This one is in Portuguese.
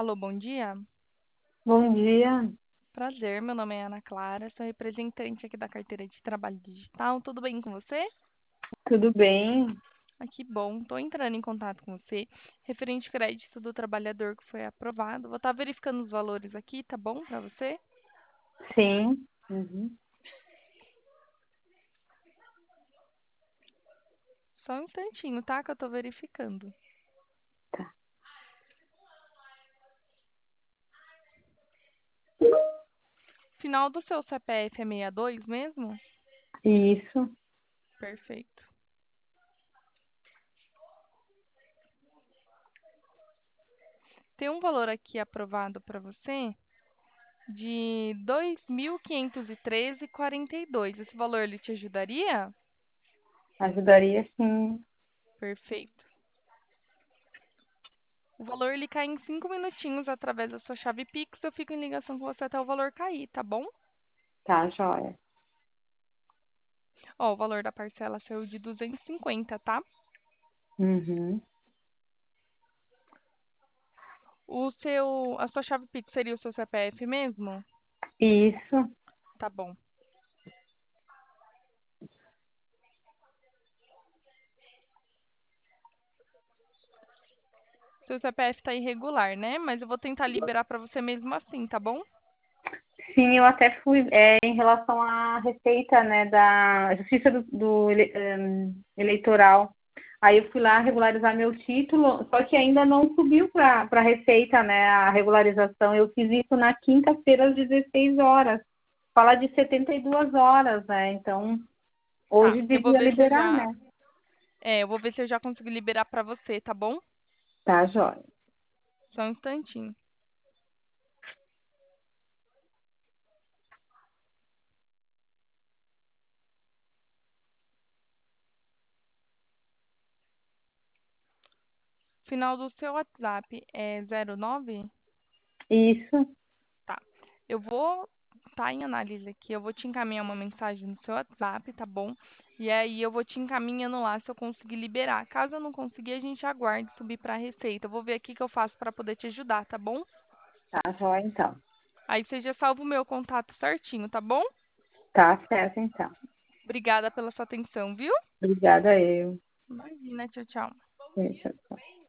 Alô, bom dia. Bom dia, Prazer, meu nome é Ana Clara, sou representante aqui da carteira de trabalho digital. Tudo bem com você? tudo bem? Que bom. Estou entrando em contato com você referente ao crédito do trabalhador que foi aprovado. Vou estar verificando os valores aqui, tá bom para você? Sim. Uhum. Só um instantinho, tá? Que eu estou verificando. Tá. Final do seu CPF é 62 mesmo? Isso. Perfeito. Tem um valor aqui aprovado para você de 2.513,42. Esse valor ele te ajudaria? Ajudaria sim. Perfeito. O valor ele cai em 5 minutinhos através da sua chave Pix. Eu fico em ligação com você até o valor cair, tá bom? Tá, joia. Ó, o valor da parcela saiu de 250, tá? Uhum. A sua chave Pix seria o seu CPF mesmo? Isso. Tá bom. Seu CPF tá irregular, né? Mas eu vou tentar liberar pra você mesmo assim, tá bom? Sim, eu até fui em relação à receita, né, da Justiça Eleitoral. Aí eu fui lá regularizar meu título, só que ainda não subiu para a Receita, né, a regularização. Eu fiz isso na quinta-feira às 16 horas. Fala de 72 horas, né? Então, Tá. hoje Eu vou devia ver se eu liberar, já, né? eu vou ver se eu já consigo liberar pra você, tá bom? Tá, joia. Só um instantinho. Final do seu WhatsApp é 09? Isso. Tá. Eu vou tá em análise aqui, eu vou te encaminhar uma mensagem no seu WhatsApp, tá bom? E aí eu vou te encaminhando lá se eu conseguir liberar. Caso eu não conseguir, a gente aguarde subir para a Receita. Eu vou ver aqui o que eu faço para poder te ajudar, tá bom? Tá, joia, então. Aí você já salva o meu contato certinho, tá bom? Tá certo, então. Obrigada pela sua atenção, viu? Obrigada, eu. Imagina, tchau, tchau. Deixa eu